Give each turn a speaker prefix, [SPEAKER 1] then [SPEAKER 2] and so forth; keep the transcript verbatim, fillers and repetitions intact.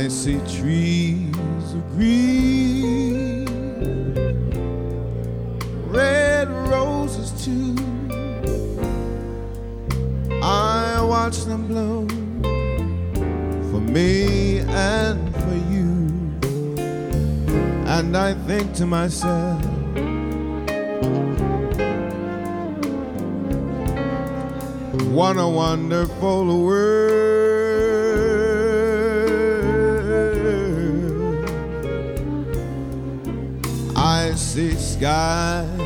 [SPEAKER 1] see trees of green, red roses too. I watch them blow for me and for you, and I think to myself, what a wonderful world. I see skies